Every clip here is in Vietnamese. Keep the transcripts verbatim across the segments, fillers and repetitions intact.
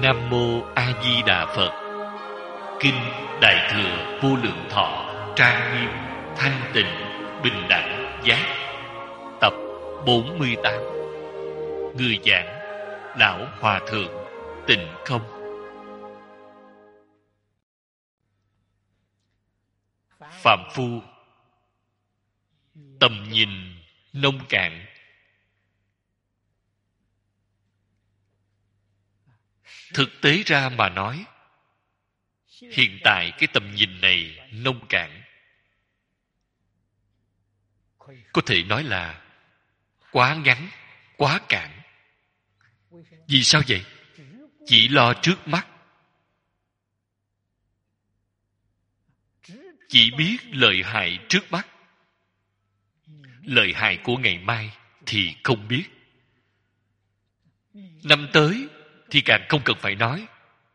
Nam Mô A Di Đà Phật. Kinh Đại Thừa Vô Lượng Thọ trang nghiêm thanh tịnh bình đẳng giác. Tập bốn mươi tám. Người giảng Lão Hòa Thượng Tịnh Không. Phạm phu tầm nhìn nông cạn. Thực tế ra mà nói, hiện tại cái tầm nhìn này nông cạn, có thể nói là quá ngắn, quá cạn. Vì sao vậy? Chỉ lo trước mắt, chỉ biết lợi hại trước mắt, lợi hại của ngày mai thì không biết. Năm tới thì càng không cần phải nói.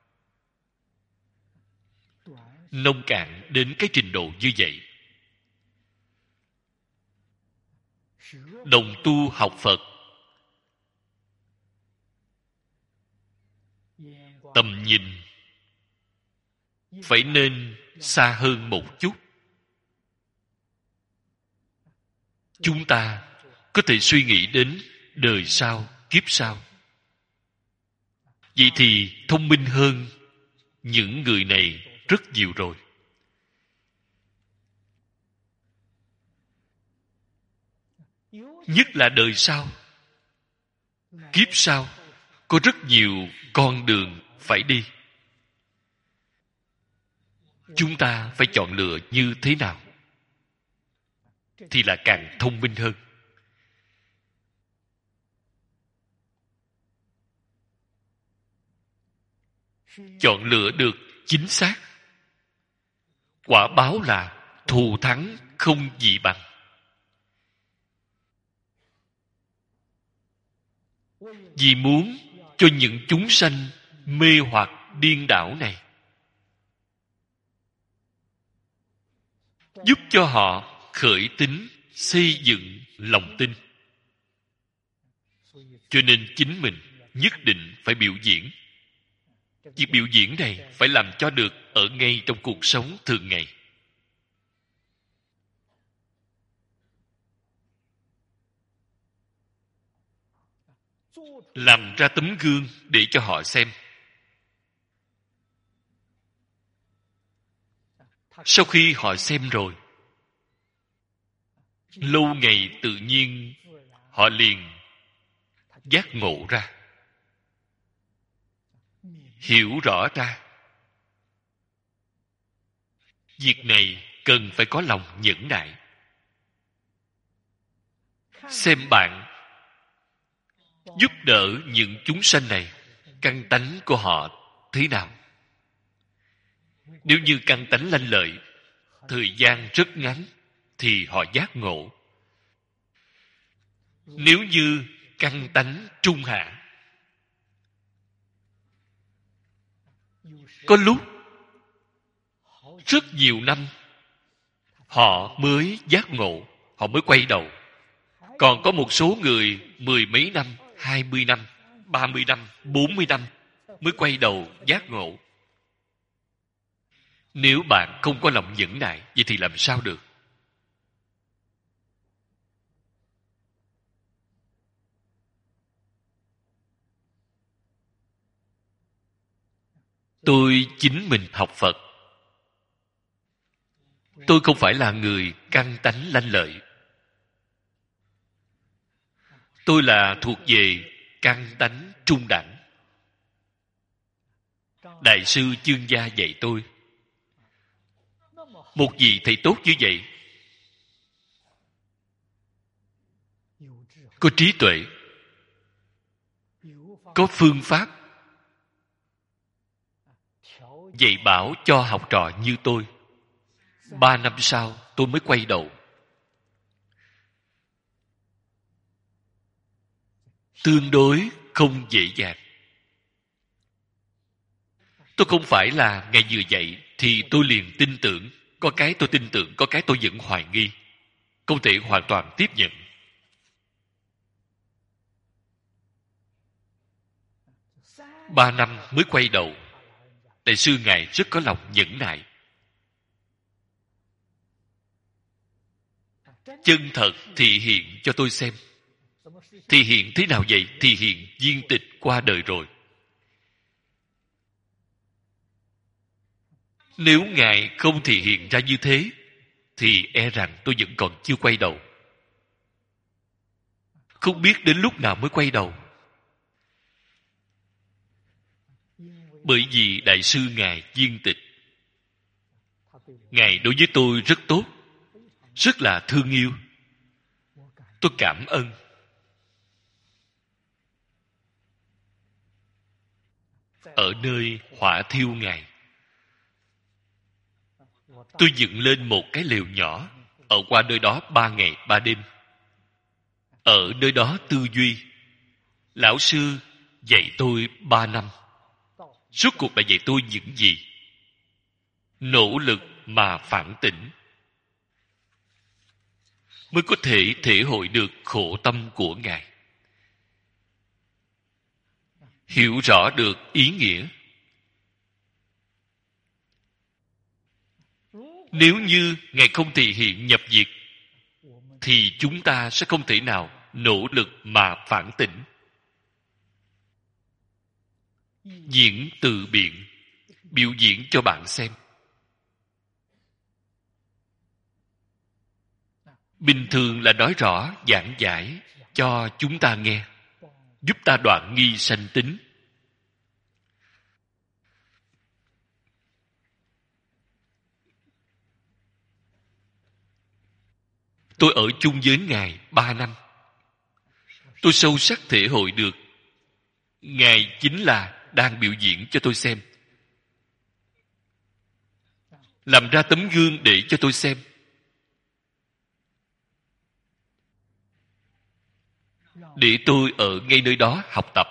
Nông cạn đến cái trình độ như vậy. Đồng tu học Phật, tầm nhìn phải nên xa hơn một chút. Chúng ta có thể suy nghĩ đến đời sau, kiếp sau. Vậy thì thông minh hơn những người này rất nhiều rồi. Nhất là đời sau, kiếp sau, có rất nhiều con đường phải đi. Chúng ta phải chọn lựa như thế nào thì là càng thông minh hơn. Chọn lựa được chính xác, quả báo là thù thắng không gì bằng. Vì muốn cho những chúng sanh mê hoặc điên đảo này, giúp cho họ khởi tín, xây dựng lòng tin. Cho nên chính mình nhất định phải biểu diễn. Việc biểu diễn này phải làm cho được ở ngay trong cuộc sống thường ngày. Làm ra tấm gương để cho họ xem. Sau khi họ xem rồi, lâu ngày tự nhiên họ liền giác ngộ ra, hiểu rõ ra. Việc này cần phải có lòng nhẫn nại. Xem bạn giúp đỡ những chúng sanh này, căn tánh của họ thế nào. Nếu như căn tánh lanh lợi, thời gian rất ngắn thì họ giác ngộ. Nếu như căn tánh trung hạ, có lúc rất nhiều năm họ mới giác ngộ, họ mới quay đầu. Còn có một số người mười mấy năm, hai mươi năm, ba mươi năm, bốn mươi năm mới quay đầu giác ngộ. Nếu bạn không có lòng nhẫn nại, vậy thì làm sao được? Tôi chính mình học Phật. Tôi không phải là người căn tánh lanh lợi. Tôi là thuộc về căn tánh trung đẳng. Đại sư Chương Gia dạy tôi, một vị thầy tốt như vậy, có trí tuệ, có phương pháp, dạy bảo cho học trò như tôi. Ba năm sau tôi mới quay đầu. Tương đối không dễ dàng. Tôi không phải là ngày vừa dạy thì tôi liền tin tưởng. Có cái tôi tin tưởng, có cái tôi vẫn hoài nghi. Không thể hoàn toàn tiếp nhận. Ba năm mới quay đầu. Đại sư Ngài rất có lòng nhẫn nại. Chân thật thị hiện cho tôi xem. Thị hiện thế nào vậy? Thị hiện viên tịch qua đời rồi. Nếu Ngài không thị hiện ra như thế, thì e rằng tôi vẫn còn chưa quay đầu. Không biết đến lúc nào mới quay đầu. Bởi vì Đại sư Ngài viên tịch, Ngài đối với tôi rất tốt, rất là thương yêu. Tôi cảm ơn. Ở nơi hỏa thiêu Ngài, tôi dựng lên một cái lều nhỏ, ở qua nơi đó ba ngày ba đêm. Ở nơi đó tư duy. Lão sư dạy tôi ba năm. Rốt cuộc là dạy tôi những gì? Nỗ lực mà phản tỉnh, mới có thể thể hội được khổ tâm của Ngài. Hiểu rõ được ý nghĩa. Nếu như Ngài không thể hiện nhập diệt, thì chúng ta sẽ không thể nào nỗ lực mà phản tỉnh. Diễn từ biện, biểu diễn cho bạn xem. Bình thường là nói rõ, giảng giải cho chúng ta nghe, giúp ta đoạn nghi sanh tính. Tôi ở chung với Ngài ba năm. Tôi sâu sắc thể hội được Ngài chính là đang biểu diễn cho tôi xem, làm ra tấm gương để cho tôi xem. Để tôi ở ngay nơi đó học tập.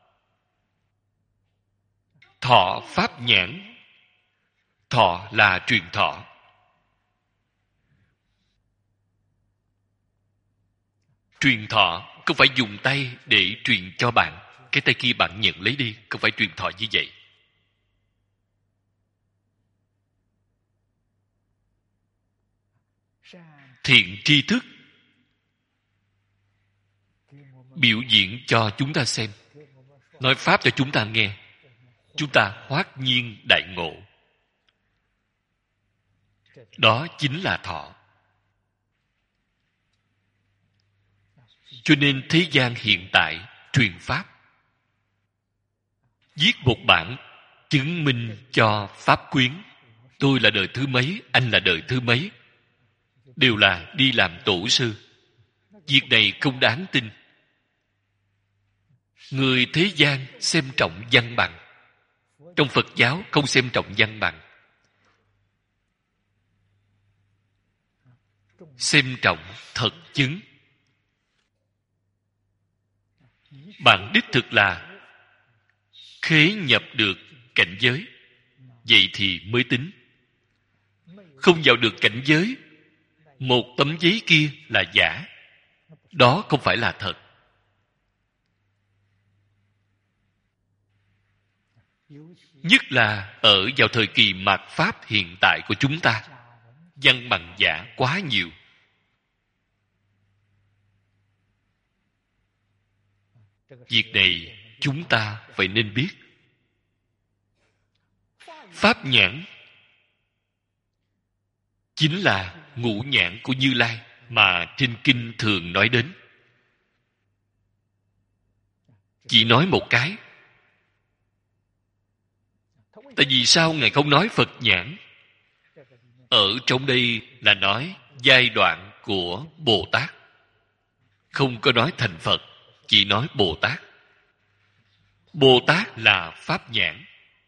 Thọ pháp nhãn. Thọ là truyền thọ. Truyền thọ không phải dùng tay để truyền cho bạn, cái tay kia bạn nhận lấy đi, không phải truyền thọ như vậy. Thiện tri thức biểu diễn cho chúng ta xem, nói pháp cho chúng ta nghe, chúng ta hoát nhiên đại ngộ. Đó chính là thọ. Cho nên thế gian hiện tại truyền pháp, viết một bản chứng minh cho pháp quyến. Tôi là đời thứ mấy, anh là đời thứ mấy, đều là đi làm tổ sư. Việc này không đáng tin. Người thế gian xem trọng văn bằng, trong Phật giáo không xem trọng văn bằng, xem trọng thật chứng. Bạn đích thực là khế nhập được cảnh giới, vậy thì mới tính. Không vào được cảnh giới, một tấm giấy kia là giả, đó không phải là thật. Nhất là ở vào thời kỳ mạt pháp hiện tại của chúng ta, văn bằng giả quá nhiều. Việc này chúng ta phải nên biết. Pháp nhãn chính là ngũ nhãn của Như Lai mà trên kinh thường nói đến. Chỉ nói một cái. Tại vì sao Ngài không nói Phật nhãn? Ở trong đây là nói giai đoạn của Bồ Tát, không có nói thành Phật, chỉ nói Bồ Tát. Bồ Tát là pháp nhãn.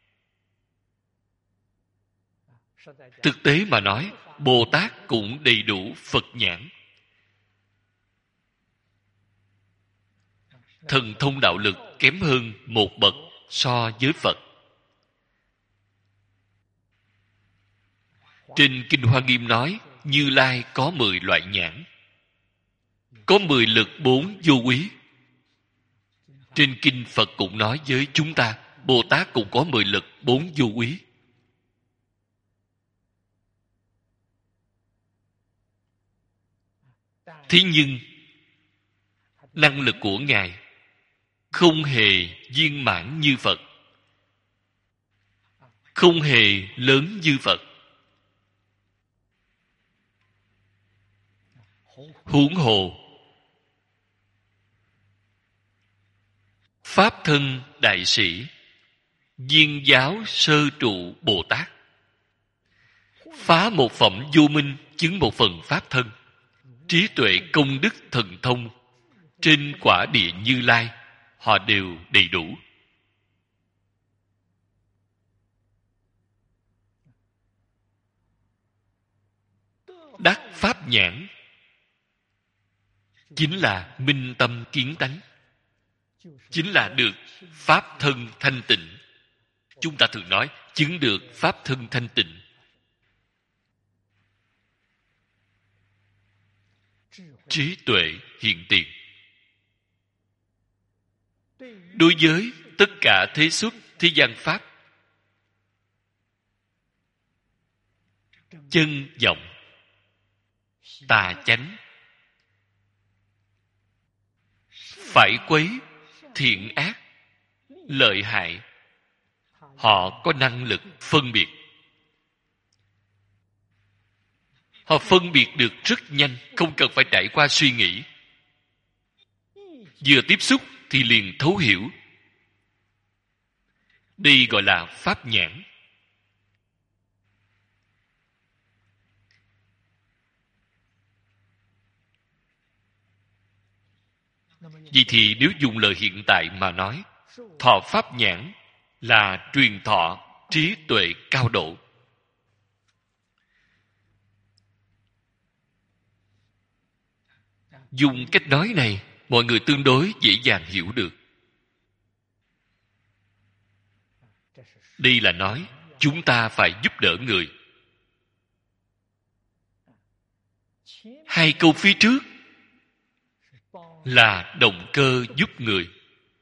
Thực tế mà nói, Bồ Tát cũng đầy đủ Phật nhãn. Thần thông đạo lực kém hơn một bậc so với Phật. Trên Kinh Hoa Nghiêm nói, Như Lai có mười loại nhãn, có mười lực bốn vô quý. Trên kinh Phật cũng nói với chúng ta, Bồ Tát cũng có mười lực bốn vô úy. Thế nhưng năng lực của Ngài không hề viên mãn như Phật, không hề lớn như Phật. Huống hồ Pháp thân đại sĩ Viên giáo sơ trụ Bồ Tát, phá một phẩm vô minh, chứng một phần pháp thân, trí tuệ công đức thần thông, trên quả địa Như Lai họ đều đầy đủ. Đắc pháp nhãn chính là minh tâm kiến tánh, chính là được pháp thân thanh tịnh. Chúng ta thường nói chứng được pháp thân thanh tịnh. Trí tuệ hiện tiền. Đối với tất cả thế xuất thế gian pháp, chân vọng, tà chánh, phải quấy, thiện ác, lợi hại, họ có năng lực phân biệt. Họ phân biệt được rất nhanh, không cần phải trải qua suy nghĩ. Vừa tiếp xúc thì liền thấu hiểu. Đây gọi là pháp nhãn. Vì thì nếu dùng lời hiện tại mà nói, thọ pháp nhãn là truyền thọ trí tuệ cao độ. Dùng cách nói này, mọi người tương đối dễ dàng hiểu được. Đây là nói chúng ta phải giúp đỡ người. Hai câu phía trước là động cơ giúp người.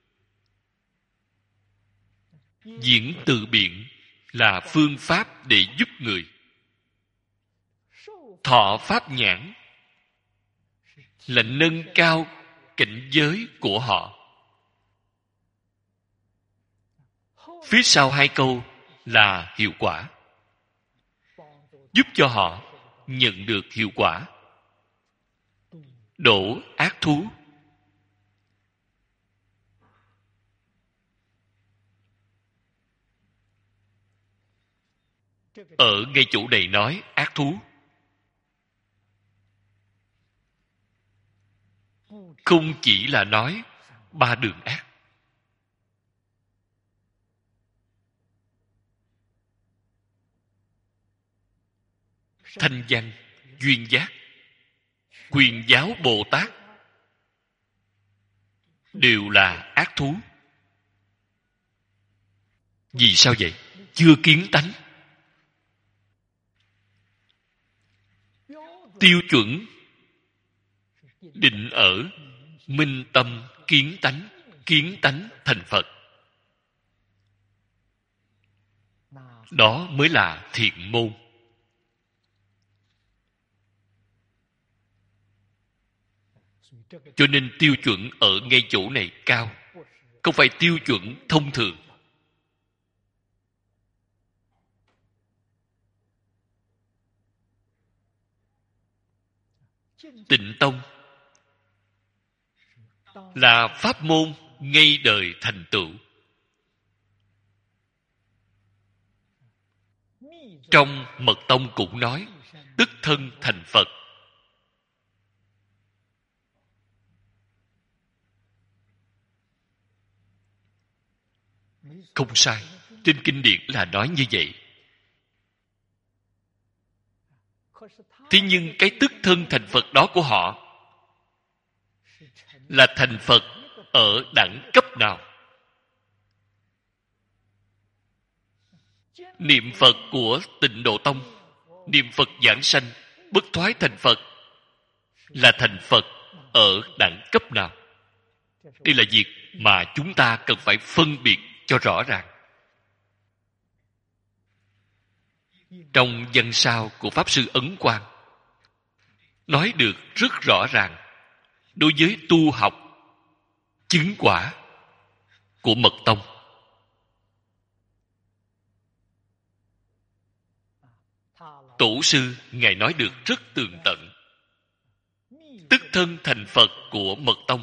Diễn từ biện là phương pháp để giúp người. Thọ pháp nhãn là nâng cao cảnh giới của họ. Phía sau hai câu là hiệu quả, giúp cho họ nhận được hiệu quả. Đổ ác thú. Ở ngay chỗ này nói ác thú, không chỉ là nói ba đường ác. Thanh văn, duyên giác, quyền giáo Bồ Tát đều là ác thú. Vì sao vậy? Chưa kiến tánh. Tiêu chuẩn định ở minh tâm kiến tánh, kiến tánh thành Phật. Đó mới là thiện môn. Cho nên tiêu chuẩn ở ngay chỗ này cao, không phải tiêu chuẩn thông thường. Tịnh tông là pháp môn ngay đời thành tựu. Trong Mật tông cũng nói tức thân thành Phật. Không sai, trên kinh điển là nói như vậy. Thế nhưng cái tức thân thành Phật đó của họ là thành Phật ở đẳng cấp nào? Niệm Phật của Tịnh Độ Tông, niệm Phật giảng sanh, bất thoái thành Phật, là thành Phật ở đẳng cấp nào? Đây là việc mà chúng ta cần phải phân biệt cho rõ ràng. Trong văn sao của Pháp Sư Ấn Quang nói được rất rõ ràng đối với tu học chứng quả của Mật Tông. Tổ sư Ngài nói được rất tường tận. Tức thân thành Phật của Mật Tông,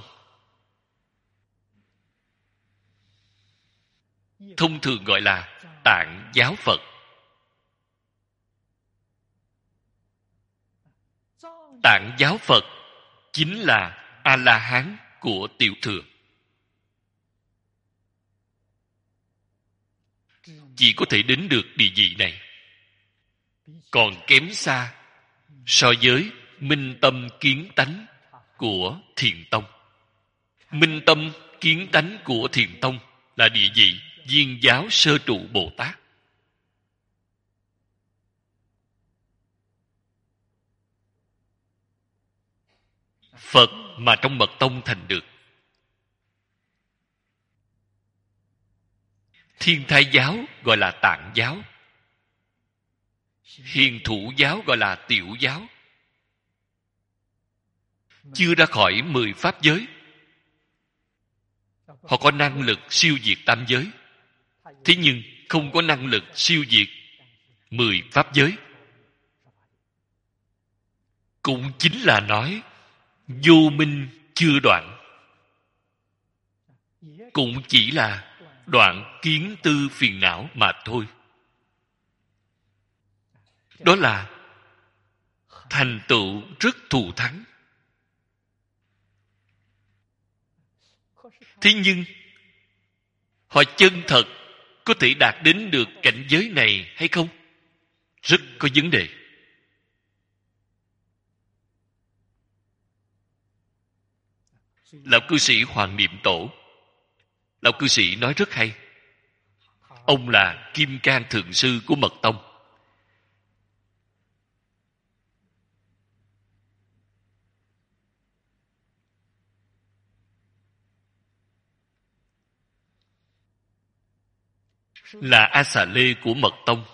thông thường gọi là Tạng giáo Phật. Tạng giáo Phật chính là A-la-hán của Tiểu Thừa. Chỉ có thể đến được địa vị này, còn kém xa so với minh tâm kiến tánh của Thiền Tông. Minh tâm kiến tánh của Thiền Tông là địa vị Viên giáo sơ trụ Bồ Tát. Phật mà trong Mật Tông thành được. Thiên Thai giáo gọi là Tạng giáo. Hiền Thủ giáo gọi là Tiểu giáo. Chưa ra khỏi mười pháp giới. Họ có năng lực siêu diệt tam giới. Thế nhưng không có năng lực siêu diệt mười pháp giới. Cũng chính là nói vô minh chưa đoạn. Cũng chỉ là đoạn kiến tư phiền não mà thôi. Đó là thành tựu rất thù thắng. Thế nhưng họ chân thật có thể đạt đến được cảnh giới này hay không? Rất có vấn đề. Lão cư sĩ Hoàng Niệm Tổ, lão cư sĩ nói rất hay. Ông là Kim Cang Thượng Sư của Mật Tông. Là A Xà Lê của Mật Tông.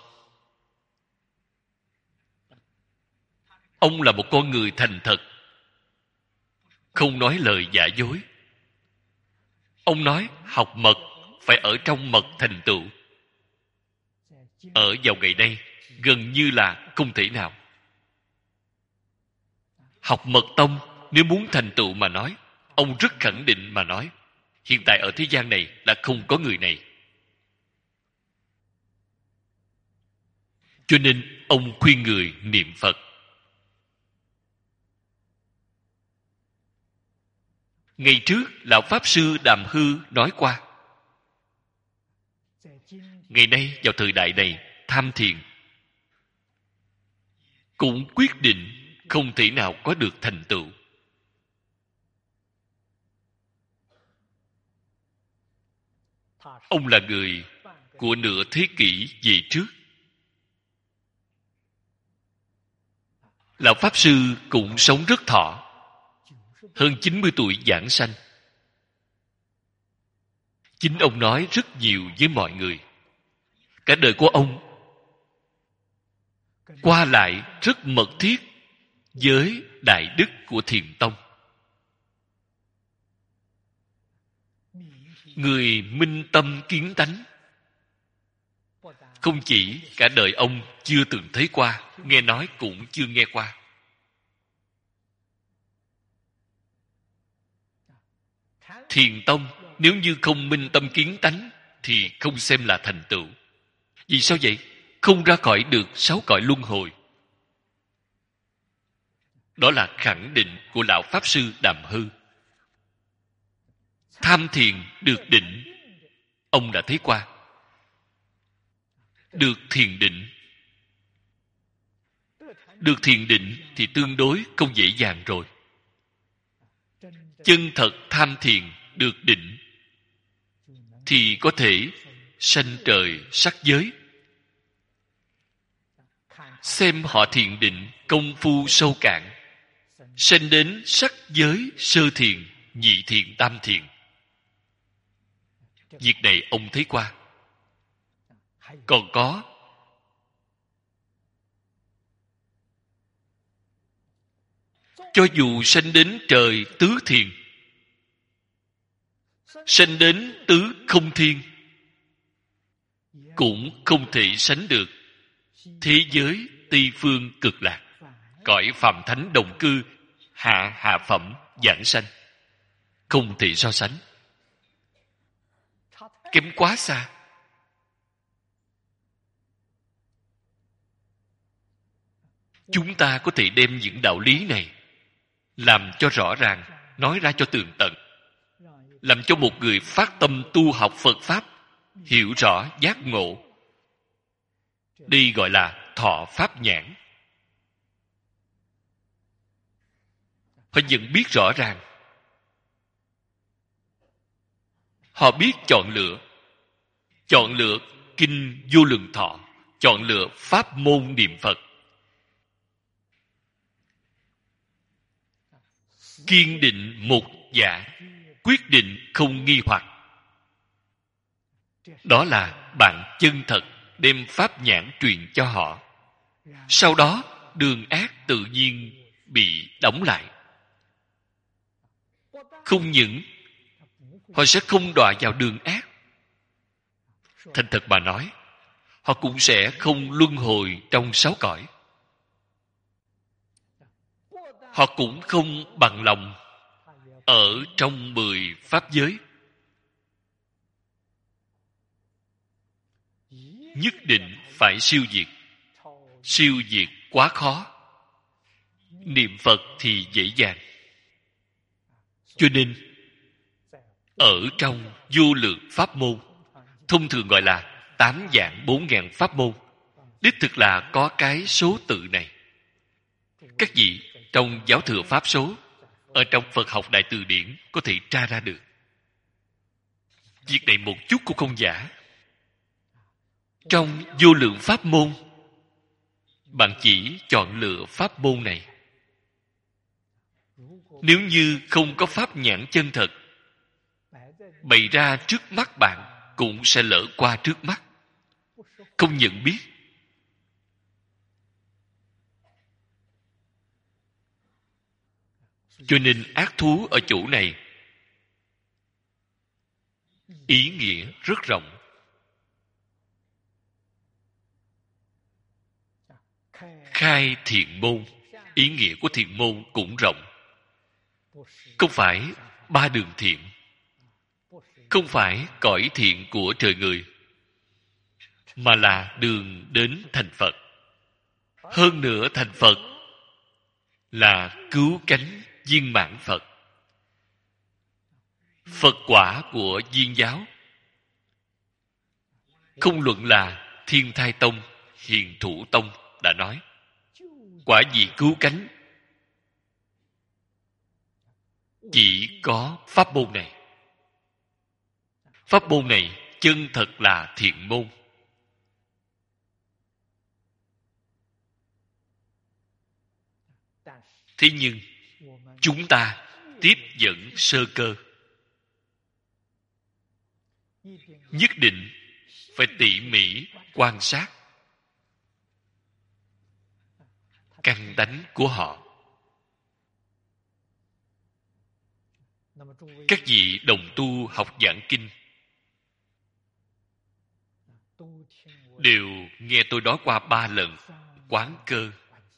Ông là một con người thành thật, không nói lời giả dối. Ông nói học mật phải ở trong mật thành tựu. Ở vào ngày nay gần như là không thể nào. Học Mật Tông nếu muốn thành tựu mà nói, ông rất khẳng định mà nói, hiện tại ở thế gian này là không có người này. Cho nên ông khuyên người niệm Phật. Ngày trước lão Pháp Sư Đàm Hư nói qua, ngày nay vào thời đại này tham thiền cũng quyết định không thể nào có được thành tựu. Ông là người của nửa thế kỷ về trước. Lão Pháp Sư cũng sống rất thọ, hơn chín mươi tuổi giảng sanh. Chính ông nói rất nhiều với mọi người. Cả đời của ông qua lại rất mật thiết với đại đức của Thiền Tông. Người minh tâm kiến tánh. Không chỉ cả đời ông chưa từng thấy qua, nghe nói cũng chưa nghe qua. Thiền Tông nếu như không minh tâm kiến tánh thì không xem là thành tựu. Vì sao vậy? Không ra khỏi được sáu cõi luân hồi. Đó là khẳng định của lão Pháp Sư Đàm Hư. Tham thiền được định, ông đã thấy qua. Được thiền định. Được thiền định thì tương đối không dễ dàng rồi. Chân thật tham thiền được định thì có thể sanh trời sắc giới. Xem họ thiền định công phu sâu cạn, sanh đến sắc giới sơ thiền nhị thiện, tam thiện. Việc này ông thấy qua. Còn có cho dù sanh đến trời tứ thiền, sanh đến tứ không thiên, cũng không thể sánh được thế giới Tây phương cực lạc, cõi phàm thánh đồng cư, hạ hạ phẩm giảng sanh. Không thể so sánh, kém quá xa. Chúng ta có thể đem những đạo lý này làm cho rõ ràng, nói ra cho tường tận, làm cho một người phát tâm tu học Phật Pháp hiểu rõ giác ngộ. Đây gọi là thọ pháp nhãn. Họ nhận biết rõ ràng, họ biết chọn lựa, chọn lựa kinh Vô Lượng Thọ, chọn lựa pháp môn niệm Phật, kiên định một dạ, quyết định không nghi hoặc. Đó là bạn chân thật đem pháp nhãn truyền cho họ. Sau đó đường ác tự nhiên bị đóng lại. Không những họ sẽ không đọa vào đường ác, thành thật mà nói, họ cũng sẽ không luân hồi trong sáu cõi. Họ cũng không bằng lòng ở trong mười pháp giới. Nhất định phải siêu diệt. Siêu diệt quá khó. Niệm Phật thì dễ dàng. Cho nên ở trong vô lượng pháp môn, thông thường gọi là tám vạn bốn ngàn pháp môn, đích thực là có cái số tự này. Các vị trong giáo thừa pháp số, ở trong Phật học Đại Từ Điển có thể tra ra được. Việc này một chút cũng không giả. Trong vô lượng pháp môn, bạn chỉ chọn lựa pháp môn này. Nếu như không có pháp nhãn chân thật bày ra trước mắt bạn, cũng sẽ lỡ qua trước mắt, không nhận biết. Cho nên ác thú ở chỗ này ý nghĩa rất rộng. Khai thiện môn, ý nghĩa của thiện môn cũng rộng. Không phải ba đường thiện, không phải cõi thiện của trời người, mà là đường đến thành Phật. Hơn nữa thành Phật là cứu cánh viên mãn Phật. Phật quả của Viên giáo, không luận là Thiên Thai Tông, Hiền Thủ Tông đã nói, quả vị cứu cánh chỉ có pháp môn này. Pháp môn này chân thật là thiện môn. Thế nhưng chúng ta tiếp dẫn sơ cơ, nhất định phải tỉ mỉ quan sát căn tánh của họ. Các vị đồng tu học giảng kinh đều nghe tôi nói qua ba lần quán cơ.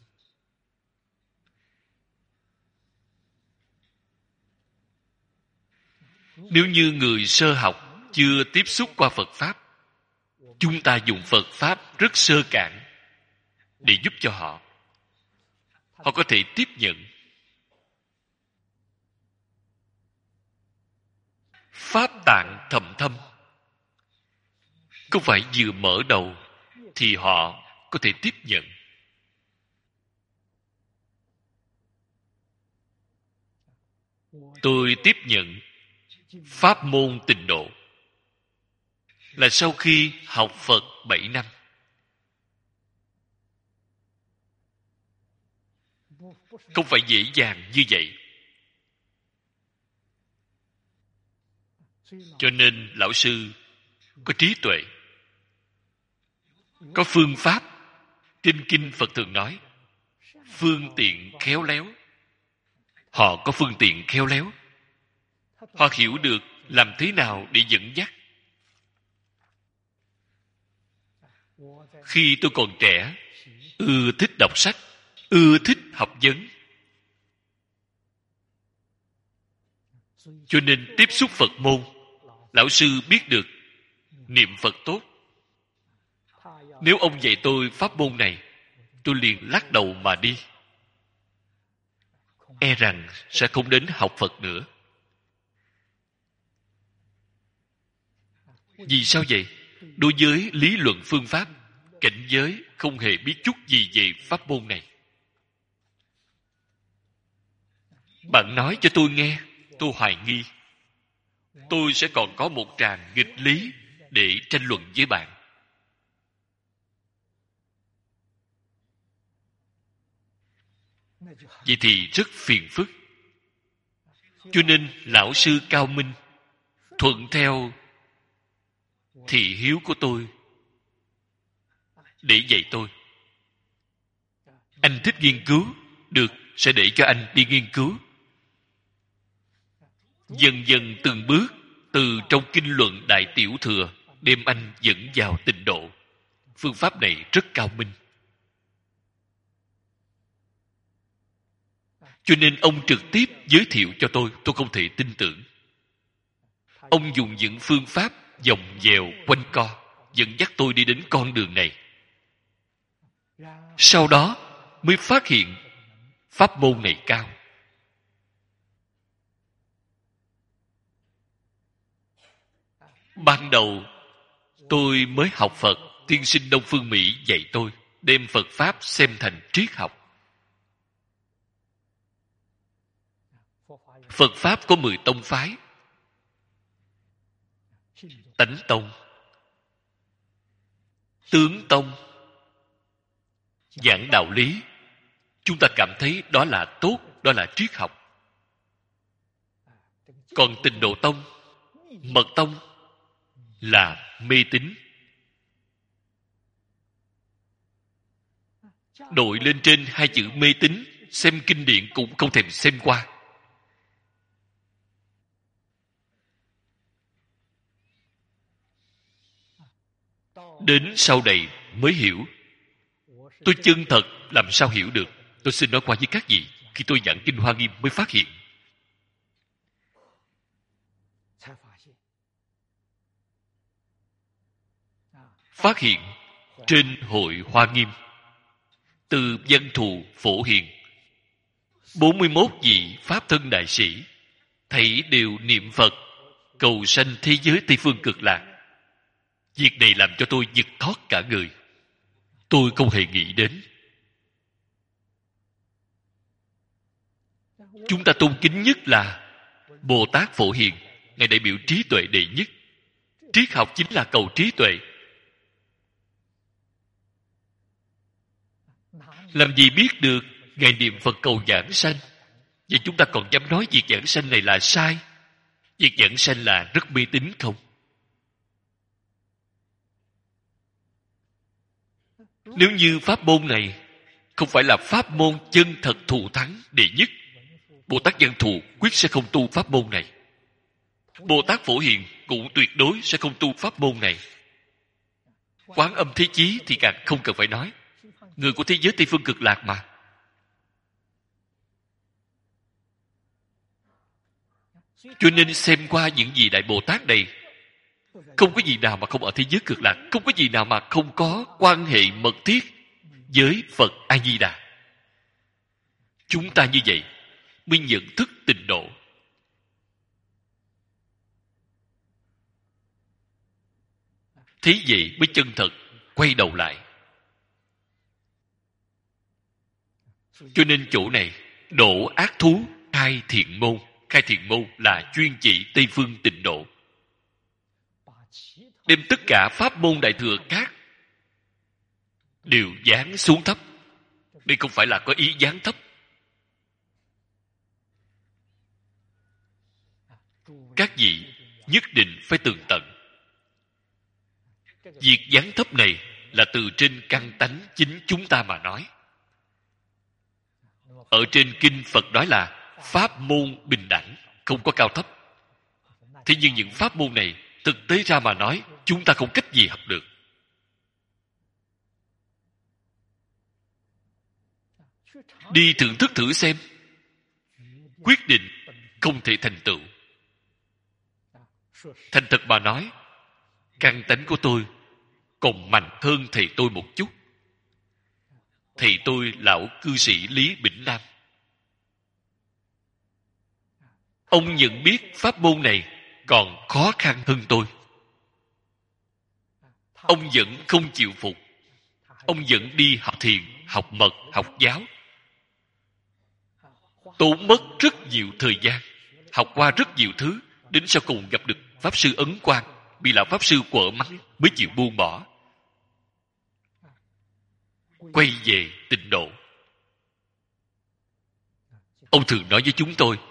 Nếu như người sơ học chưa tiếp xúc qua Phật Pháp, chúng ta dùng Phật Pháp rất sơ cạn để giúp cho họ. Họ có thể tiếp nhận. Pháp tạng thầm thâm, không phải vừa mở đầu thì họ có thể tiếp nhận. Tôi tiếp nhận pháp môn Tịnh Độ là sau khi học Phật bảy năm. Không phải dễ dàng như vậy. Cho nên lão sư có trí tuệ, có phương pháp. Trên kinh Phật thường nói phương tiện khéo léo. Họ có phương tiện khéo léo. Họ hiểu được làm thế nào để dẫn dắt. Khi tôi còn trẻ, ưa thích đọc sách, ưa thích học vấn, cho nên tiếp xúc Phật môn, lão sư biết được niệm Phật tốt. Nếu ông dạy tôi pháp môn này, tôi liền lắc đầu mà đi, e rằng sẽ không đến học Phật nữa. Vì sao vậy? Đối với lý luận phương pháp, cảnh giới không hề biết chút gì về pháp môn này. Bạn nói cho tôi nghe, tôi hoài nghi. Tôi sẽ còn có một tràng nghịch lý để tranh luận với bạn. Vậy thì rất phiền phức. Cho nên lão sư cao minh, thuận theo thị hiếu của tôi để dạy tôi. Anh thích nghiên cứu, được, sẽ để cho anh đi nghiên cứu. Dần dần từng bước, từ trong kinh luận Đại Tiểu Thừa đem anh dẫn vào tịnh độ. Phương pháp này rất cao minh. Cho nên ông trực tiếp giới thiệu cho tôi, tôi không thể tin tưởng. Ông dùng những phương pháp vòng vèo quanh co dẫn dắt tôi đi đến con đường này. Sau đó mới phát hiện pháp môn này cao. Ban đầu tôi mới học Phật, tiên sinh Đông Phương Mỹ dạy tôi, đem Phật Pháp xem thành triết học. Phật Pháp có mười tông phái: Tánh Tông, Tướng Tông, giảng đạo lý. Chúng ta cảm thấy đó là tốt, đó là triết học. Còn Tịnh Độ Tông, Mật Tông là mê tín. Đội lên trên hai chữ mê tín, xem kinh điển cũng không thèm xem qua. Đến sau này mới hiểu. Tôi chân thật làm sao hiểu được? Tôi xin nói qua với các vị, khi tôi giảng kinh Hoa Nghiêm mới phát hiện. Phát hiện trên hội Hoa Nghiêm, từ Văn Thù Phổ Hiền, bốn mươi mốt vị Pháp thân đại sĩ, thảy đều niệm Phật, cầu sanh thế giới Tây Phương Cực Lạc. Việc này làm cho tôi giật thót cả người. Tôi không hề nghĩ đến. Chúng ta tôn kính nhất là Bồ Tát Phổ Hiền, Ngài đại biểu trí tuệ đệ nhất. Triết học chính là cầu trí tuệ. Làm gì biết được Ngài niệm Phật cầu giảng sanh? Vậy chúng ta còn dám nói việc giảng sanh này là sai? Việc giảng sanh là rất mê tín không? Nếu như pháp môn này không phải là pháp môn chân thật thù thắng đệ nhất, Bồ Tát Văn Thù quyết sẽ không tu pháp môn này. Bồ Tát Phổ Hiền cũng tuyệt đối sẽ không tu pháp môn này. Quán Âm Thế Chí thì càng không cần phải nói, người của thế giới Tây Phương Cực Lạc mà. Cho nên xem qua những gì Đại Bồ Tát này, không có gì nào mà không ở thế giới Cực Lạc, không có gì nào mà không có quan hệ mật thiết với Phật A Di Đà. Chúng ta như vậy mới nhận thức tịnh độ. Thế vậy mới chân thật quay đầu lại. Cho nên chỗ này độ ác thú, khai thiện môn. Khai thiện môn là chuyên chỉ Tây Phương tịnh độ, đem tất cả pháp môn đại thừa khác đều giáng xuống thấp. Đây không phải là có ý giáng thấp. Các vị nhất định phải tường tận. Việc giáng thấp này là từ trên căn tánh chính chúng ta mà nói. Ở trên kinh Phật nói là pháp môn bình đẳng, không có cao thấp. Thế nhưng những pháp môn này thực tế ra mà nói, chúng ta không cách gì học được. Đi thưởng thức thử xem, quyết định không thể thành tựu. Thành thật mà nói, căn tánh của tôi còn mạnh hơn thầy tôi một chút. Thầy tôi lão cư sĩ Lý Bỉnh Nam. Ông nhận biết pháp môn này còn khó khăn hơn tôi. Ông vẫn không chịu phục. Ông vẫn đi học thiền, học mật, học giáo. Tốn mất rất nhiều thời gian, học qua rất nhiều thứ, đến sau cùng gặp được Pháp Sư Ấn Quang, bị lão Pháp Sư quở mắng mới chịu buông bỏ. Quay về tịnh độ. Ông thường nói với chúng tôi,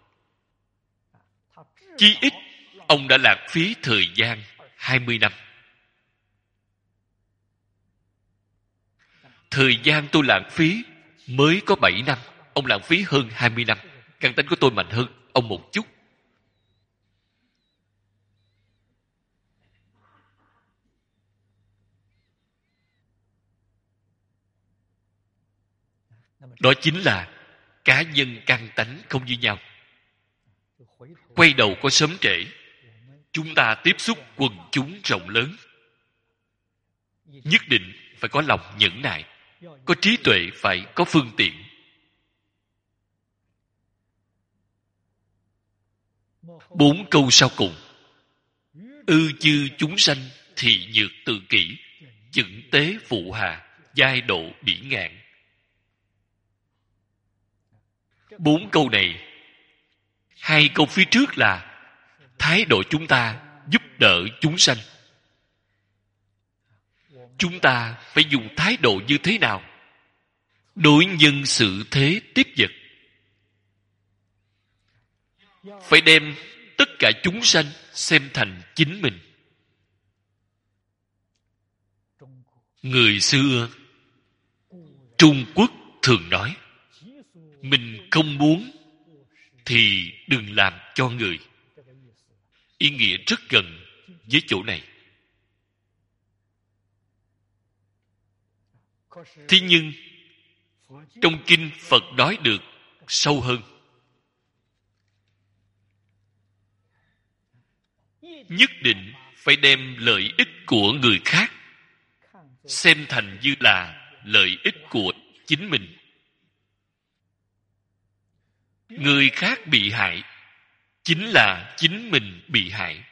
chí ít ông đã lãng phí thời gian hai mươi năm. Thời gian tôi lãng phí mới có bảy năm, ông lãng phí hơn hai mươi năm. Căn tánh của tôi mạnh hơn ông một chút. Đó chính là cá nhân căn tánh không như nhau. Quay đầu có sớm trễ, chúng ta tiếp xúc quần chúng rộng lớn, nhất định phải có lòng nhẫn nại, có trí tuệ, phải có phương tiện. Bốn câu sau cùng: ư chư chúng sanh thị nhược tự kỷ, chững tế phụ hà, giai độ bỉ ngạn. Bốn câu này, hai câu phía trước là thái độ chúng ta giúp đỡ chúng sanh. Chúng ta phải dùng thái độ như thế nào đối nhân xử thế tiếp vật? Phải đem tất cả chúng sanh xem thành chính mình. Người xưa Trung Quốc thường nói, mình không muốn thì đừng làm cho người. Ý nghĩa rất gần với chỗ này. Thế nhưng trong kinh Phật nói được sâu hơn. Nhất định phải đem lợi ích của người khác xem thành như là lợi ích của chính mình. Người khác bị hại chính là chính mình bị hại.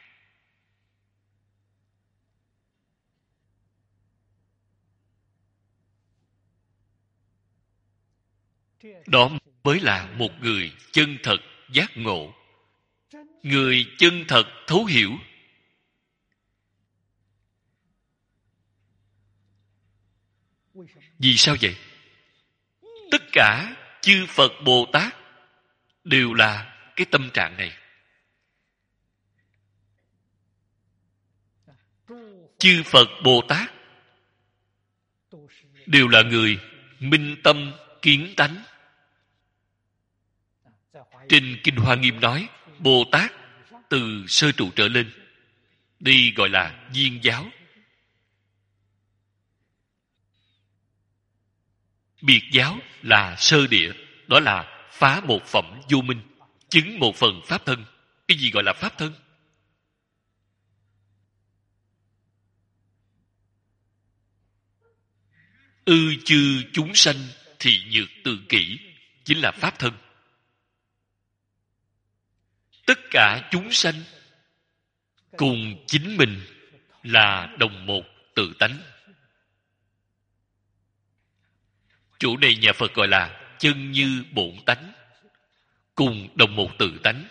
Đó mới là một người chân thật giác ngộ, người chân thật thấu hiểu. Vì sao vậy? Tất cả chư Phật Bồ Tát đều là cái tâm trạng này. Chư Phật Bồ Tát đều là người minh tâm kiến tánh. Trên Kinh Hoa Nghiêm nói, Bồ Tát từ sơ trụ trở lên, đi gọi là viên giáo. Biệt giáo là sơ địa, đó là phá một phẩm vô minh, chứng một phần pháp thân. Cái gì gọi là pháp thân? Ư chư chúng sanh thị nhược tự kỷ, chính là pháp thân. Tất cả chúng sanh cùng chính mình là đồng một tự tánh. Chỗ này nhà Phật gọi là chân như bổn tánh, cùng đồng một tự tánh.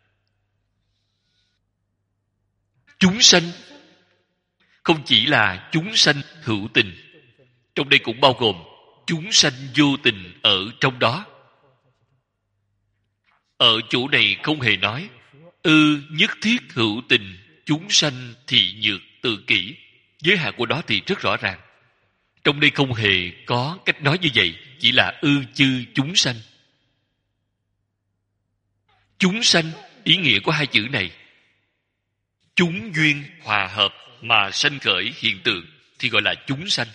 Chúng sanh không chỉ là chúng sanh hữu tình, trong đây cũng bao gồm chúng sanh vô tình ở trong đó. Ở chỗ này không hề nói ư nhất thiết hữu tình, chúng sanh thị nhược tự kỷ. Giới hạn của đó thì rất rõ ràng. Trong đây không hề có cách nói như vậy, chỉ là ư chư chúng sanh. Chúng sanh, ý nghĩa của hai chữ này, chúng duyên hòa hợp mà sanh khởi hiện tượng thì gọi là chúng sanh.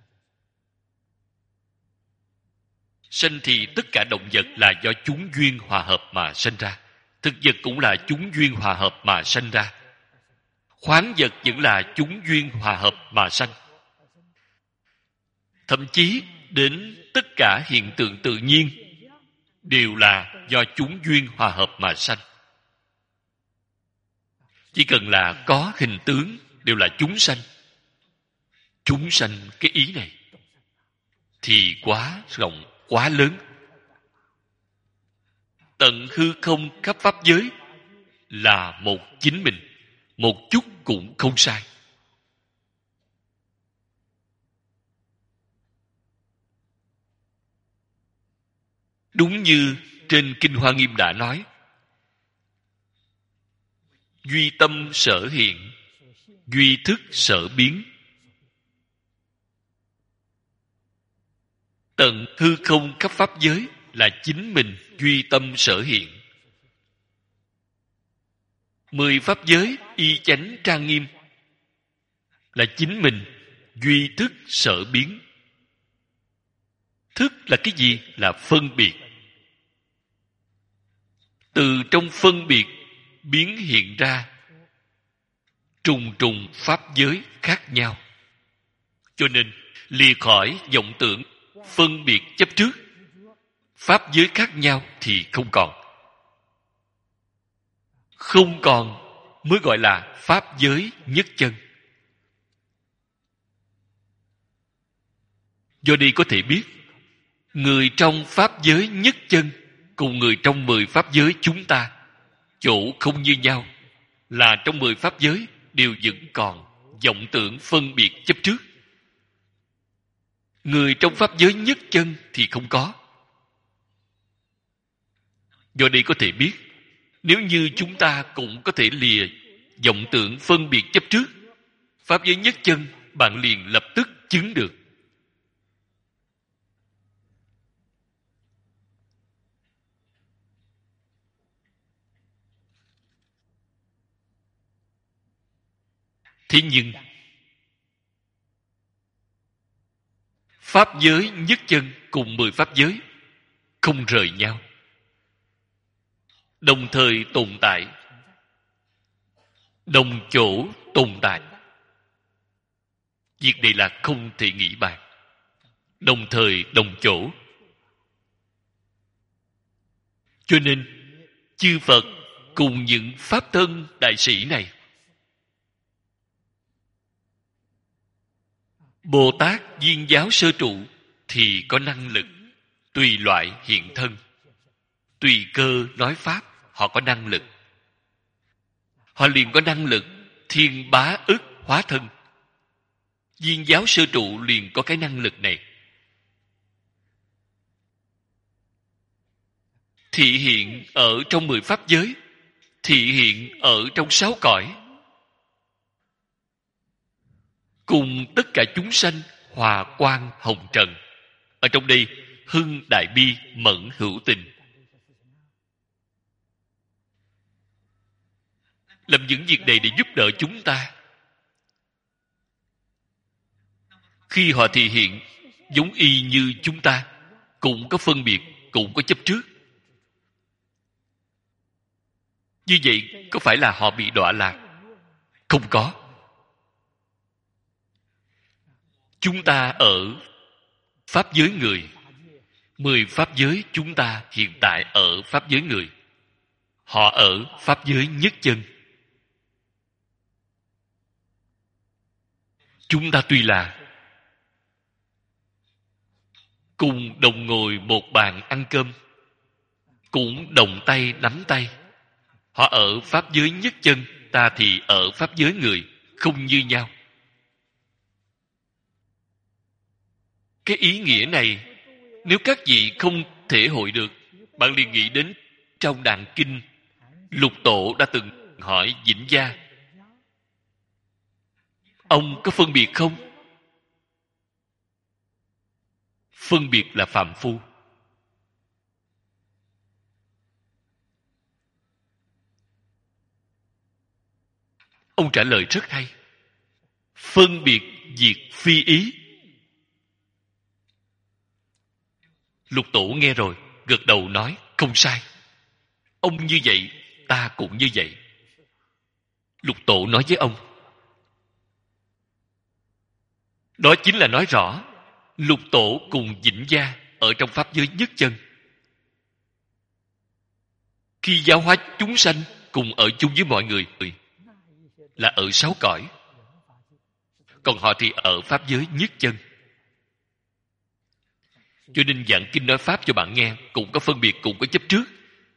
Sanh thì tất cả động vật là do chúng duyên hòa hợp mà sanh ra. Thực vật cũng là chúng duyên hòa hợp mà sanh ra. Khoáng vật vẫn là chúng duyên hòa hợp mà sanh. Thậm chí đến tất cả hiện tượng tự nhiên đều là do chúng duyên hòa hợp mà sanh. Chỉ cần là có hình tướng đều là chúng sanh. Chúng sanh cái ý này thì quá rộng, quá lớn. Tận hư không khắp pháp giới là một chính mình, một chút cũng không sai. Đúng như trên Kinh Hoa Nghiêm đã nói, duy tâm sở hiện, duy thức sở biến. Tận hư không khắp pháp giới là chính mình duy tâm sở hiện. Mười pháp giới y chánh trang nghiêm là chính mình duy thức sở biến. Thức là cái gì? Là phân biệt. Từ trong phân biệt biến hiện ra trùng trùng pháp giới khác nhau. Cho nên lìa khỏi vọng tưởng phân biệt chấp trước, pháp giới khác nhau thì không còn. Không còn mới gọi là pháp giới nhất chân. Do đây có thể biết, người trong pháp giới nhất chân cùng người trong mười pháp giới chúng ta chỗ không như nhau, là trong mười pháp giới đều vẫn còn vọng tưởng phân biệt chấp trước. Người trong pháp giới nhất chân thì không có. Do đây có thể biết, nếu như chúng ta cũng có thể lìa vọng tưởng phân biệt chấp trước, pháp giới nhất chân bạn liền lập tức chứng được. Thế nhưng pháp giới nhất chân cùng mười pháp giới không rời nhau, đồng thời tồn tại, đồng chỗ tồn tại. Việc này là không thể nghĩ bàn. Đồng thời đồng chỗ. Cho nên chư Phật cùng những pháp thân đại sĩ này, Bồ Tát Viên Giáo Sơ Trụ thì có năng lực tùy loại hiện thân, tùy cơ nói pháp. Họ có năng lực. Họ liền có năng lực thiên bá ức hóa thân. Viên Giáo Sơ Trụ liền có cái năng lực này. Thị hiện ở trong mười pháp giới, thị hiện ở trong sáu cõi, cùng tất cả chúng sanh hòa quang hồng trần. Ở trong đây hưng đại bi, mẫn hữu tình, làm những việc này để giúp đỡ chúng ta. Khi họ thị hiện giống y như chúng ta, cũng có phân biệt, cũng có chấp trước. Như vậy có phải là họ bị đọa lạc? Không có. Chúng ta ở pháp giới người, mười pháp giới chúng ta hiện tại ở pháp giới người, họ ở pháp giới nhất chân. Chúng ta tuy là cùng đồng ngồi một bàn ăn cơm, cũng đồng tay nắm tay, họ ở pháp giới nhất chân, ta thì ở pháp giới người, không như nhau. Cái ý nghĩa này, nếu các vị không thể hội được, bạn liền nghĩ đến trong Đàn Kinh Lục Tổ đã từng hỏi Vĩnh Gia, ông có phân biệt không? Phân biệt là phàm phu. Ông trả lời rất hay. Phân biệt diệt phi ý. Lục Tổ nghe rồi, gật đầu nói, không sai. Ông như vậy, ta cũng như vậy. Lục Tổ nói với ông, đó chính là nói rõ Lục Tổ cùng Vĩnh Gia ở trong pháp giới nhất chân. Khi giáo hóa chúng sanh cùng ở chung với mọi người là ở sáu cõi, còn họ thì ở pháp giới nhất chân. Cho nên giảng kinh nói pháp cho bạn nghe cũng có phân biệt, cũng có chấp trước.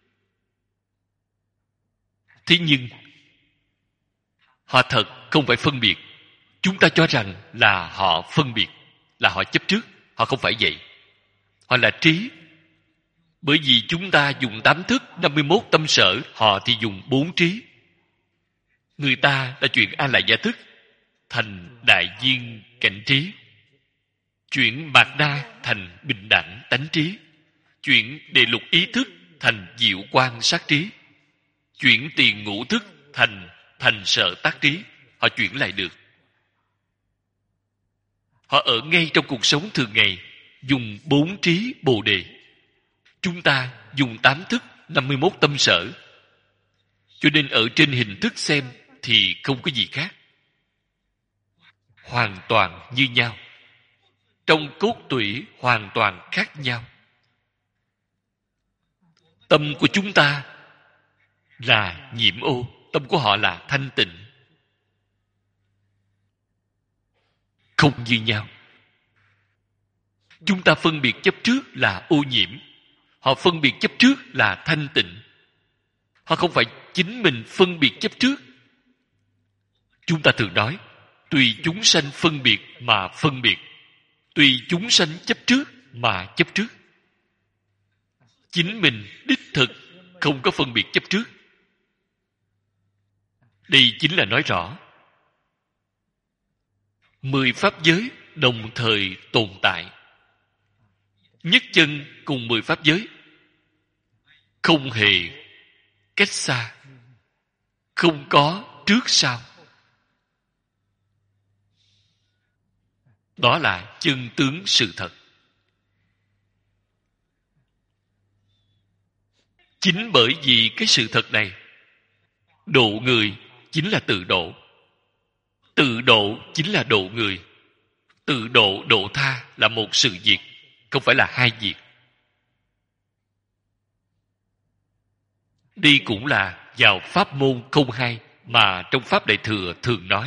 Thế nhưng họ thật không phải phân biệt. Chúng ta cho rằng là họ phân biệt, là họ chấp trước. Họ không phải vậy. Họ là trí. Bởi vì chúng ta dùng tám thức, năm mươi mốt tâm sở, họ thì dùng bốn trí. Người ta đã chuyển A Lại Gia thức thành đại viên cảnh trí, chuyển Bạc Đa thành bình đẳng tánh trí, chuyển Đề Lục ý thức thành diệu quan sát trí, chuyển Tiền Ngũ thức thành thành sở tác trí. Họ chuyển lại được. Họ ở ngay trong cuộc sống thường ngày dùng bốn trí Bồ Đề. Chúng ta dùng tám thức, năm mươi mốt tâm sở. Cho nên ở trên hình thức xem thì không có gì khác. Hoàn toàn như nhau. Trong cốt tủy hoàn toàn khác nhau. Tâm của chúng ta là nhiễm ô, tâm của họ là thanh tịnh. Không như nhau. Chúng ta phân biệt chấp trước là ô nhiễm. Họ phân biệt chấp trước là thanh tịnh. Họ không phải chính mình phân biệt chấp trước. Chúng ta thường nói, tùy chúng sanh phân biệt mà phân biệt, tùy chúng sanh chấp trước mà chấp trước. Chính mình đích thực không có phân biệt chấp trước. Đây chính là nói rõ mười pháp giới đồng thời tồn tại. Nhất chân cùng mười pháp giới không hề cách xa, không có trước sau. Đó là chân tướng sự thật. Chính bởi vì cái sự thật này, độ người chính là tự độ. Tự độ chính là độ người. Tự độ độ tha là một sự việc, không phải là hai việc. Đây cũng là vào pháp môn không hai mà trong Pháp Đại Thừa thường nói.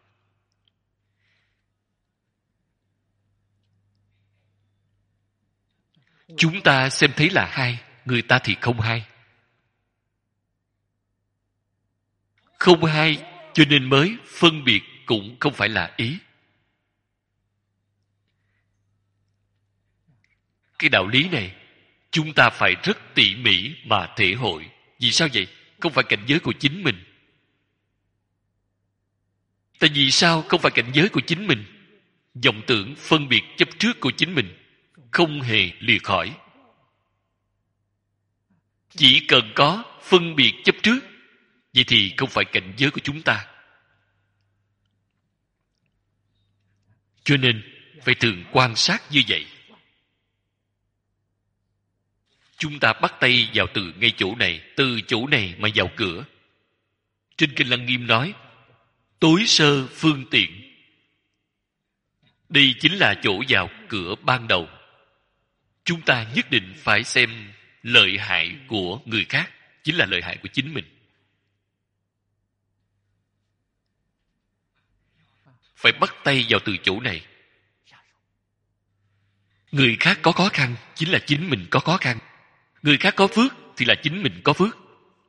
Chúng ta xem thấy là hai, người ta thì không hai. Không hai cho nên mới phân biệt cũng không phải là ý. Cái đạo lý này chúng ta phải rất tỉ mỉ mà thể hội. Vì sao vậy? Không phải cảnh giới của chính mình. Tại vì sao không phải cảnh giới của chính mình? Vọng tưởng phân biệt chấp trước của chính mình không hề lìa khỏi. Chỉ cần có phân biệt chấp trước, vậy thì không phải cảnh giới của chúng ta. Cho nên phải thường quan sát như vậy. Chúng ta bắt tay vào từ ngay chỗ này, từ chỗ này mà vào cửa. Trên Kinh Lăng Nghiêm nói, tối sơ phương tiện. Đây chính là chỗ vào cửa ban đầu. Chúng ta nhất định phải xem lợi hại của người khác chính là lợi hại của chính mình. Phải bắt tay vào từ chỗ này. Người khác có khó khăn chính là chính mình có khó khăn. Người khác có phước thì là chính mình có phước.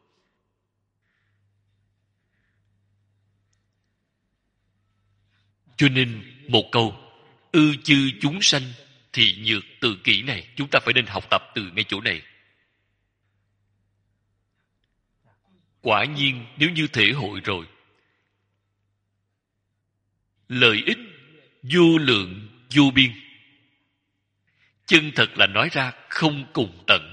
Cho nên một câu ư chư chúng sanh thì nhược từ kỹ này chúng ta phải nên học tập từ ngay chỗ này. Quả nhiên nếu như thể hội rồi, lợi ích vô lượng vô biên, chân thật là nói ra không cùng tận.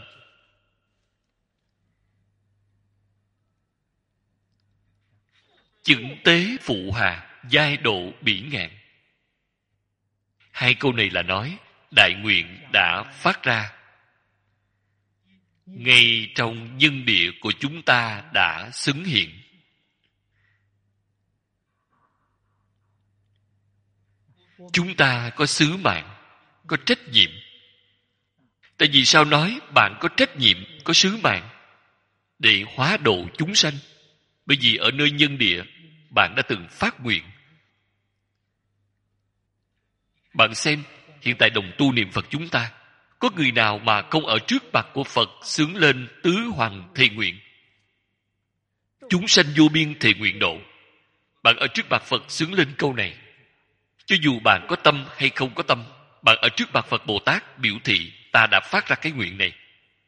Chững tế phụ hà, giai độ bỉ ngạn. Hai câu này là nói đại nguyện đã phát ra, ngay trong nhân địa của chúng ta đã xứng hiện. Chúng ta có sứ mạng, có trách nhiệm. Tại vì sao nói bạn có trách nhiệm, có sứ mạng? Để hóa độ chúng sanh. Bởi vì ở nơi nhân địa, bạn đã từng phát nguyện. Bạn xem, hiện tại đồng tu niệm Phật chúng ta, có người nào mà không ở trước mặt của Phật xướng lên tứ hoàng thề nguyện? Chúng sanh vô biên thề nguyện độ. Bạn ở trước mặt Phật xướng lên câu này. Cho dù bạn có tâm hay không có tâm, bạn ở trước mặt Phật Bồ Tát biểu thị ta đã phát ra cái nguyện này.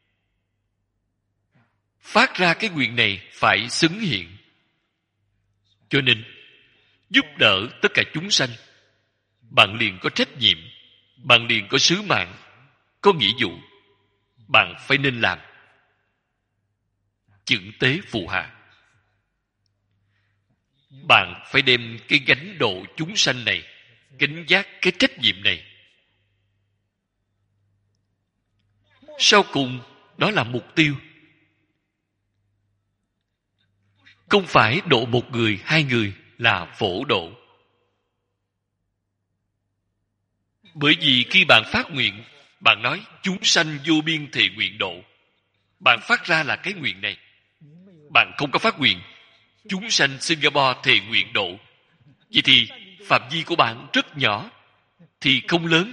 Phát ra cái nguyện này phải xứng hiện. Cho nên, giúp đỡ tất cả chúng sanh, bạn liền có trách nhiệm, bạn liền có sứ mạng, có nghĩa vụ. Bạn phải nên làm. Chững tế phù hạ. Bạn phải đem cái gánh độ chúng sanh này, gánh vác cái trách nhiệm này. Sau cùng, đó là mục tiêu. Không phải độ một người, hai người là phổ độ. Bởi vì khi bạn phát nguyện, bạn nói chúng sanh vô biên thệ nguyện độ. Bạn phát ra là cái nguyện này. Bạn không có phát nguyện chúng sanh Singapore thệ nguyện độ. Vậy thì phạm vi của bạn rất nhỏ, thì không lớn.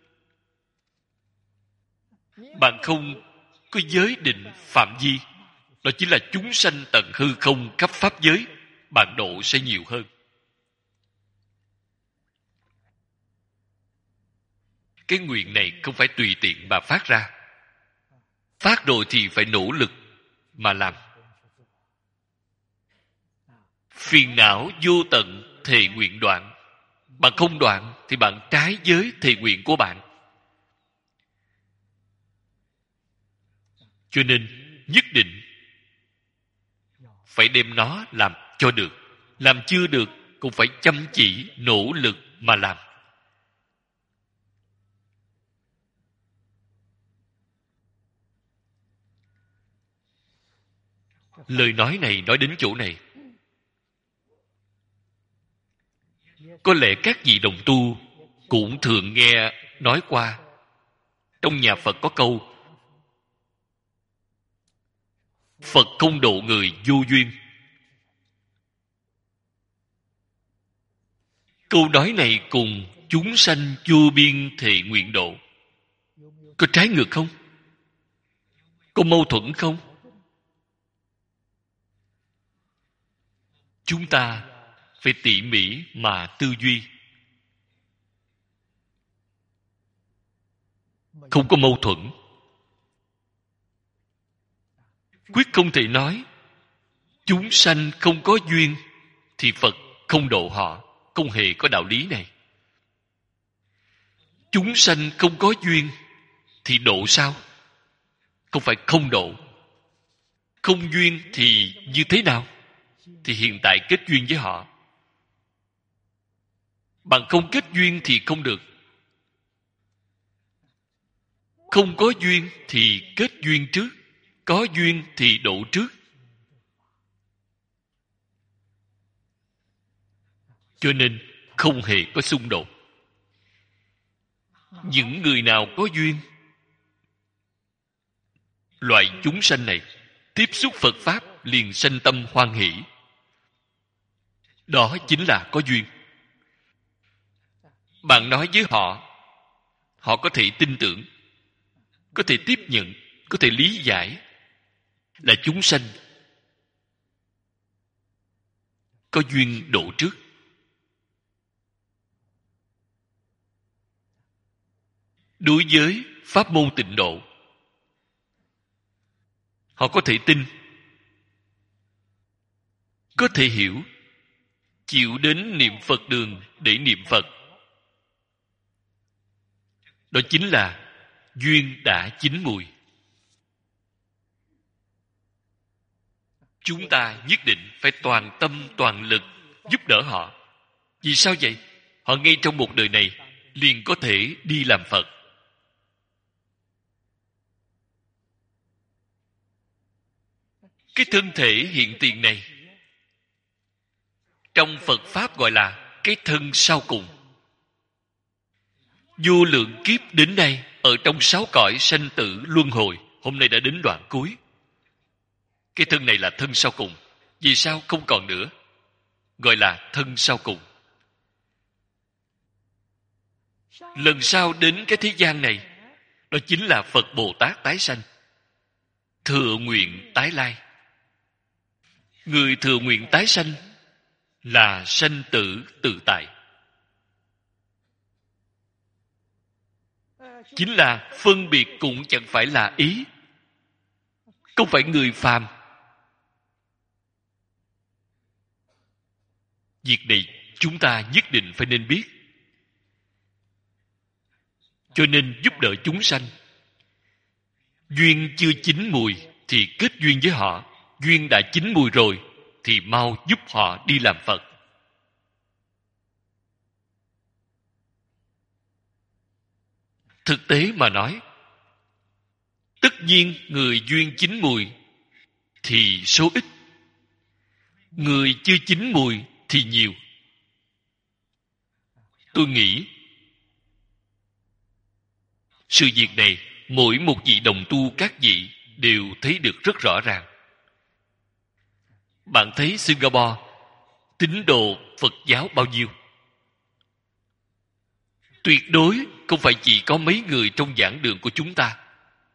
Bạn không có giới định phạm vi, đó chính là chúng sanh tận hư không khắp pháp giới, bạn độ sẽ nhiều hơn. Cái nguyện này không phải tùy tiện mà phát ra. Phát rồi thì phải nỗ lực mà làm. Phiền não vô tận thề nguyện đoạn. Bạn không đoạn thì bạn trái với thề nguyện của bạn. Cho nên nhất định phải đem nó làm cho được. Làm chưa được cũng phải chăm chỉ nỗ lực mà làm. Lời nói này nói đến chỗ này, có lẽ các vị đồng tu cũng thường nghe nói qua. Trong nhà Phật có câu Phật không độ người vô duyên. Câu nói này cùng chúng sanh vô biên thệ nguyện độ có trái ngược không? Có mâu thuẫn không? Chúng ta phải tỉ mỉ mà tư duy. Không có mâu thuẫn. Quyết không thể nói chúng sanh không có duyên thì Phật không độ họ. Không hề có đạo lý này. Chúng sanh không có duyên thì độ sao? Không phải không độ. Không duyên thì như thế nào? Thì hiện tại kết duyên với họ. Bạn không kết duyên thì không được. Không có duyên thì kết duyên trước. Có duyên thì độ trước. Cho nên không hề có xung đột. Những người nào có duyên, loại chúng sanh này tiếp xúc Phật Pháp liền sanh tâm hoan hỷ. Đó chính là có duyên. Bạn nói với họ, họ có thể tin tưởng, có thể tiếp nhận, có thể lý giải, là chúng sanh có duyên độ trước. Đối với pháp môn tịnh độ, họ có thể tin, có thể hiểu, chịu đến niệm Phật đường để niệm Phật. Đó chính là duyên đã chín mùi. Chúng ta nhất định phải toàn tâm toàn lực giúp đỡ họ. Vì sao vậy? Họ ngay trong một đời này liền có thể đi làm Phật. Cái thân thể hiện tiền này trong Phật Pháp gọi là cái thân sau cùng. Vô lượng kiếp đến nay ở trong sáu cõi sanh tử luân hồi, hôm nay đã đến đoạn cuối. Cái thân này là thân sau cùng. Vì sao không còn nữa? Gọi là thân sau cùng. Lần sau đến cái thế gian này, đó chính là Phật Bồ Tát tái sanh, thừa nguyện tái lai. Người thừa nguyện tái sanh là sanh tử tự tại, chính là phân biệt cũng chẳng phải là ý, không phải người phàm. Việc này chúng ta nhất định phải nên biết. Cho nên giúp đỡ chúng sanh. Duyên chưa chín mùi thì kết duyên với họ. Duyên đã chín mùi rồi thì mau giúp họ đi làm Phật. Thực tế mà nói, tất nhiên người duyên chín mùi thì số ít, người chưa chín mùi thì nhiều. Tôi nghĩ sự việc này mỗi một vị đồng tu các vị đều thấy được rất rõ ràng. Bạn thấy Singapore tín đồ Phật giáo bao nhiêu? Tuyệt đối không phải chỉ có mấy người trong giảng đường của chúng ta.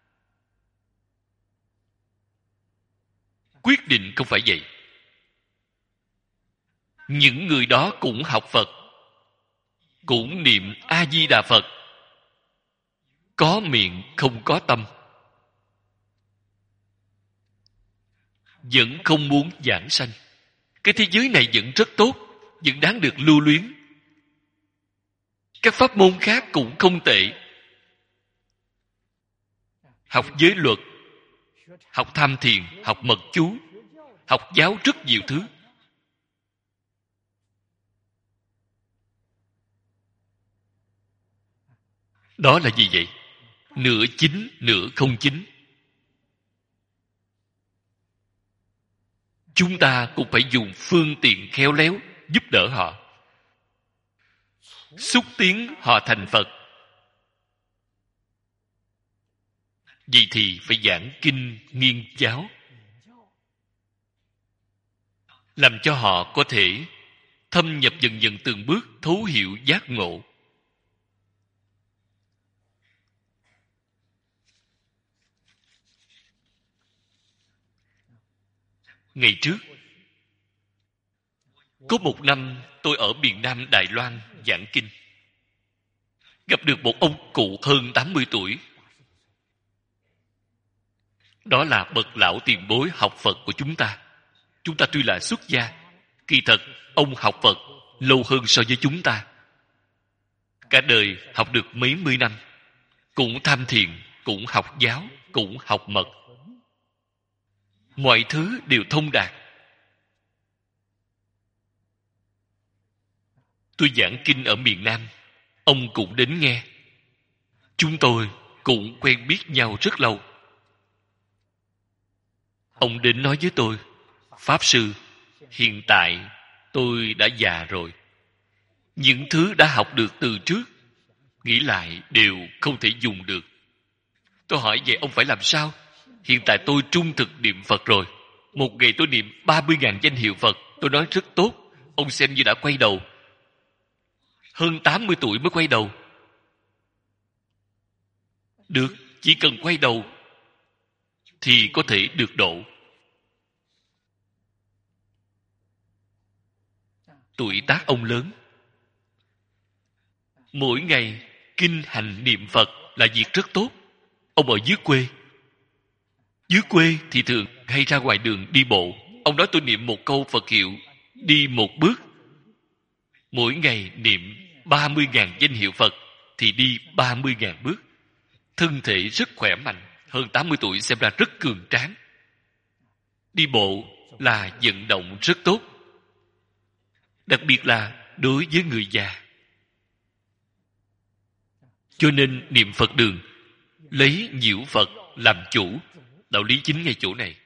Quyết định không phải vậy. Những người đó cũng học Phật, cũng niệm A-di-đà Phật, có miệng không có tâm, vẫn không muốn giảng sanh. Cái thế giới này vẫn rất tốt, vẫn đáng được lưu luyến. Các pháp môn khác cũng không tệ. Học giới luật, học tham thiền, học mật chú, học giáo rất nhiều thứ. Đó là gì vậy? Nửa chính, nửa không chính. Chúng ta cũng phải dùng phương tiện khéo léo giúp đỡ họ, xúc tiến họ thành Phật. Vậy thì phải giảng kinh nghiên giáo, làm cho họ có thể thâm nhập dần dần từng bước, thấu hiểu giác ngộ. Ngày trước, có một năm tôi ở miền Nam Đài Loan giảng kinh, gặp được một ông cụ hơn tám mươi tuổi. Đó là bậc lão tiền bối học Phật của chúng ta. Chúng ta tuy là xuất gia, kỳ thật ông học Phật lâu hơn so với chúng ta. Cả đời học được mấy mươi năm, cũng tham thiền, cũng học giáo, cũng học mật. Mọi thứ đều thông đạt. Tôi giảng kinh ở miền Nam, ông cũng đến nghe. Chúng tôi cũng quen biết nhau rất lâu. Ông đến nói với tôi, Pháp Sư, hiện tại tôi đã già rồi. Những thứ đã học được từ trước, nghĩ lại đều không thể dùng được. Tôi hỏi vậy ông phải làm sao? Hiện tại tôi trung thực niệm Phật rồi. Một ngày tôi niệm ba mươi nghìn danh hiệu Phật. Tôi nói rất tốt. Ông xem như đã quay đầu. Hơn tám mươi tuổi mới quay đầu. Được, chỉ cần quay đầu thì có thể được độ. Tuổi tác ông lớn. Mỗi ngày kinh hành niệm Phật là việc rất tốt. Ông ở dưới quê. Dưới quê thì thường hay ra ngoài đường đi bộ. ông nói tôi niệm một câu Phật hiệu, đi một bước, mỗi ngày niệm ba mươi ngàn danh hiệu Phật, thì đi ba mươi ngàn bước. Thân thể rất khỏe mạnh, hơn tám mươi tuổi xem ra rất cường tráng. Đi bộ là vận động rất tốt, đặc biệt là đối với người già. Cho nên niệm Phật đường lấy nhiễu Phật làm chủ. Đạo lý chính ngay chỗ này.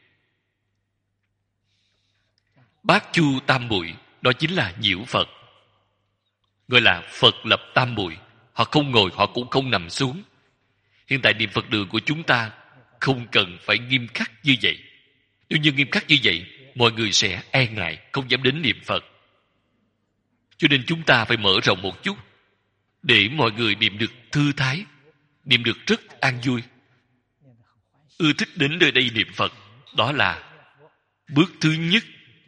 Bát chu tam muội đó chính là nhiễu Phật, gọi là Phật lập tam muội. Họ không ngồi, họ cũng không nằm xuống. Hiện tại niệm Phật đường của chúng ta không cần phải nghiêm khắc như vậy. Nếu như nghiêm khắc như vậy, mọi người sẽ e ngại, không dám đến niệm Phật. Cho nên chúng ta phải mở rộng một chút, để mọi người niệm được thư thái, niệm được rất an vui, ưa thích đến nơi đây niệm Phật. Đó là bước thứ nhất.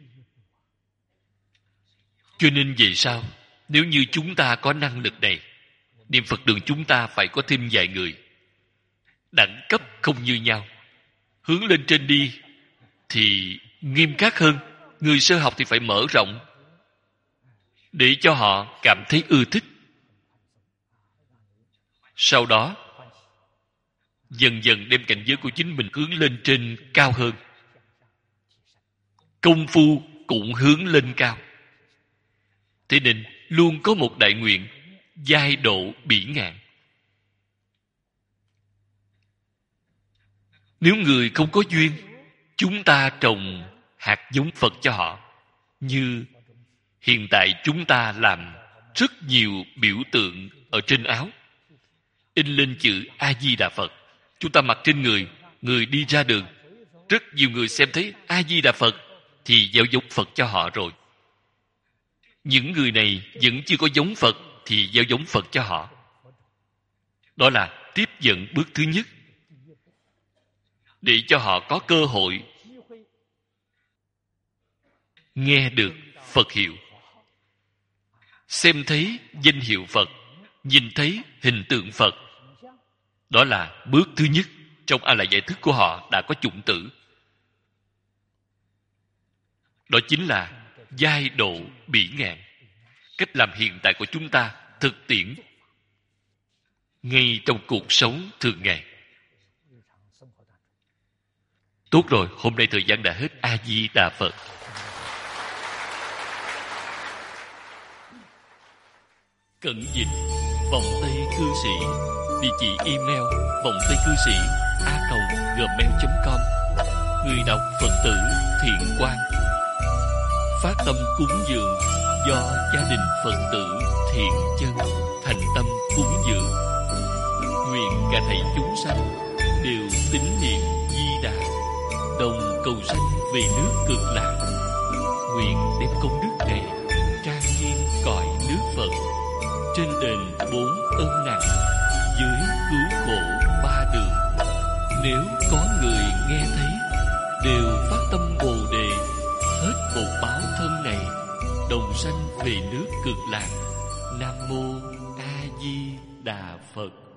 Cho nên về sau, nếu như chúng ta có năng lực này, niệm Phật đường chúng ta phải có thêm vài người. Đẳng cấp không như nhau, hướng lên trên đi thì nghiêm khắc hơn. Người sơ học thì phải mở rộng, để cho họ cảm thấy ưa thích. Sau đó dần dần đem cảnh giới của chính mình hướng lên trên cao hơn. Công phu cũng hướng lên cao. Thế nên luôn có một đại nguyện, giai độ bỉ ngạn. Nếu người không có duyên, chúng ta trồng hạt giống Phật cho họ. Như hiện tại chúng ta làm rất nhiều biểu tượng ở trên áo, in lên chữ A-di-đà Phật. Chúng ta mặc trên người, người đi ra đường, rất nhiều người xem thấy A-di-đà Phật thì gieo giống Phật cho họ rồi. Những người này vẫn chưa có giống Phật thì gieo giống Phật cho họ. Đó là tiếp dẫn bước thứ nhất, để cho họ có cơ hội nghe được Phật hiệu, xem thấy danh hiệu Phật, nhìn thấy hình tượng Phật. Đó là bước thứ nhất. Trong A Lại Giải Thức của họ đã có chủng tử. Đó chính là giai độ bỉ ngạn. Cách làm hiện tại của chúng ta thực tiễn ngay trong cuộc sống thường ngày. Tốt rồi, hôm nay thời gian đã hết. A Di Đà Phật. Cẩn dịch vọng tây cư sĩ. Địa chỉ email vọng tây cư sĩ a còng gmail chấm com. Người đọc Phật tử Thiện Quang. Phát tâm cúng dường do gia đình Phật tử Thiện Chân thành tâm cúng dường. Nguyện cả thảy chúng sanh đều tín niệm Di Đà, đồng cầu sanh về nước Cực Lạc. Nguyện đem công đức này trang nghiêm cõi nước Phật, trên đền bốn ơn nặng, dưới cứu khổ ba đường. Nếu có người nghe thấy, đều phát tâm Bồ Đề, hết một báo thân này, đồng sanh về nước Cực Lạc. Nam mô A Di Đà Phật.